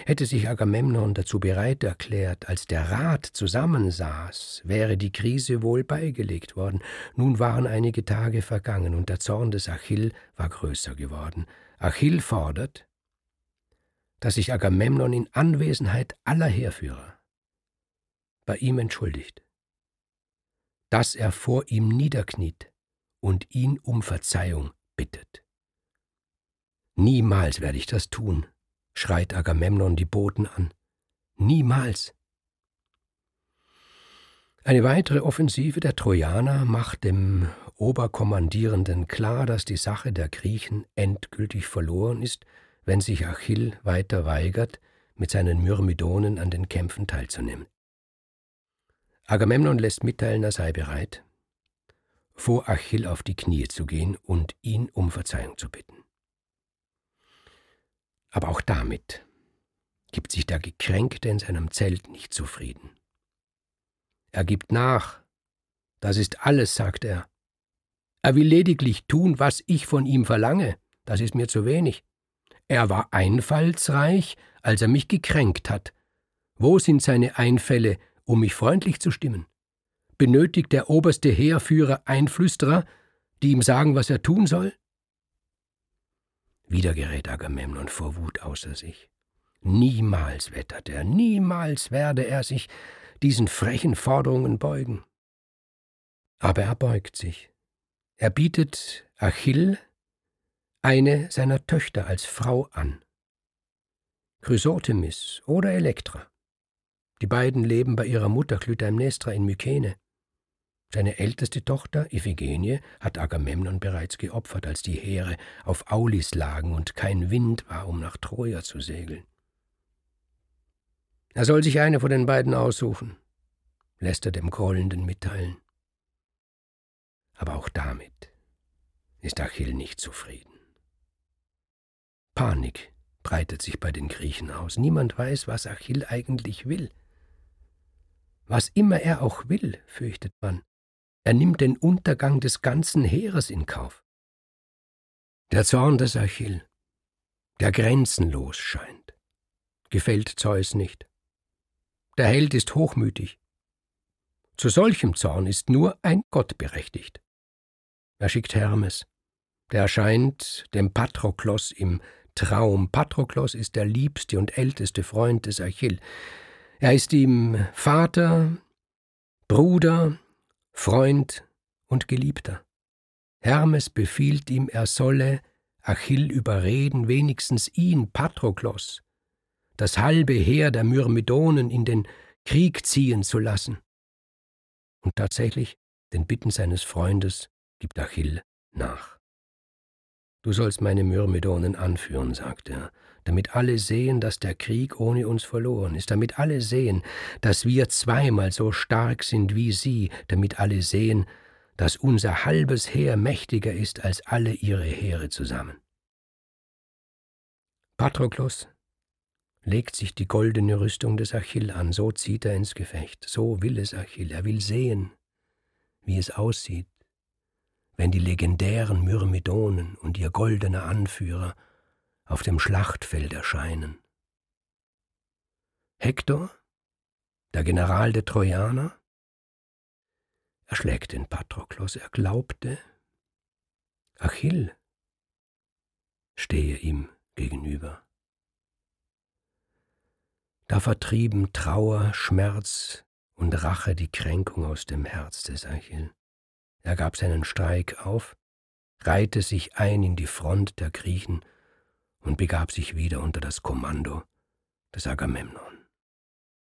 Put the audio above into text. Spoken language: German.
Hätte sich Agamemnon dazu bereit erklärt, als der Rat zusammensaß, wäre die Krise wohl beigelegt worden. Nun waren einige Tage vergangen und der Zorn des Achill war größer geworden. Achill fordert, dass sich Agamemnon in Anwesenheit aller Heerführer bei ihm entschuldigt, dass er vor ihm niederkniet und ihn um Verzeihung bittet. »Niemals werde ich das tun«, schreit Agamemnon die Boten an. »Niemals!« Eine weitere Offensive der Trojaner macht dem Oberkommandierenden klar, dass die Sache der Griechen endgültig verloren ist, wenn sich Achill weiter weigert, mit seinen Myrmidonen an den Kämpfen teilzunehmen. Agamemnon lässt mitteilen, er sei bereit, vor Achill auf die Knie zu gehen und ihn um Verzeihung zu bitten. Aber auch damit gibt sich der Gekränkte in seinem Zelt nicht zufrieden. Er gibt nach. Das ist alles, sagt er. Er will lediglich tun, was ich von ihm verlange. Das ist mir zu wenig. Er war einfallsreich, als er mich gekränkt hat. Wo sind seine Einfälle, um mich freundlich zu stimmen? Benötigt der oberste Heerführer Einflüsterer, die ihm sagen, was er tun soll? Wieder gerät Agamemnon vor Wut außer sich. Niemals, wettert er, niemals werde er sich diesen frechen Forderungen beugen. Aber er beugt sich. Er bietet Achill eine seiner Töchter als Frau an. Chrysothemis oder Elektra. Die beiden leben bei ihrer Mutter Klytaimnestra in Mykene. Seine älteste Tochter, Iphigenie, hat Agamemnon bereits geopfert, als die Heere auf Aulis lagen und kein Wind war, um nach Troja zu segeln. Er soll sich eine von den beiden aussuchen, lässt er dem Grollenden mitteilen. Aber auch damit ist Achill nicht zufrieden. Panik breitet sich bei den Griechen aus. Niemand weiß, was Achill eigentlich will. Was immer er auch will, fürchtet man, er nimmt den Untergang des ganzen Heeres in Kauf. Der Zorn des Achill, der grenzenlos scheint, gefällt Zeus nicht. Der Held ist hochmütig. Zu solchem Zorn ist nur ein Gott berechtigt. Er schickt Hermes, der erscheint dem Patroklos im Traum. Patroklos ist der liebste und älteste Freund des Achill. Er ist ihm Vater, Bruder, Freund und Geliebter. Hermes befiehlt ihm, er solle Achill überreden, wenigstens ihn, Patroklos, das halbe Heer der Myrmidonen in den Krieg ziehen zu lassen. Und tatsächlich, den Bitten seines Freundes gibt Achill nach. »Du sollst meine Myrmidonen anführen«, sagt er, »damit alle sehen, dass der Krieg ohne uns verloren ist, damit alle sehen, dass wir zweimal so stark sind wie sie, damit alle sehen, dass unser halbes Heer mächtiger ist als alle ihre Heere zusammen.« Patroklos legt sich die goldene Rüstung des Achill an, so zieht er ins Gefecht, so will es Achill, er will sehen, wie es aussieht, wenn die legendären Myrmidonen und ihr goldener Anführer auf dem Schlachtfeld erscheinen. Hektor, der General der Trojaner, erschlägt den Patroklos. Er glaubte, Achill stehe ihm gegenüber. Da vertrieben Trauer, Schmerz und Rache die Kränkung aus dem Herz des Achill. Er gab seinen Streik auf, reihte sich ein in die Front der Griechen und begab sich wieder unter das Kommando des Agamemnon.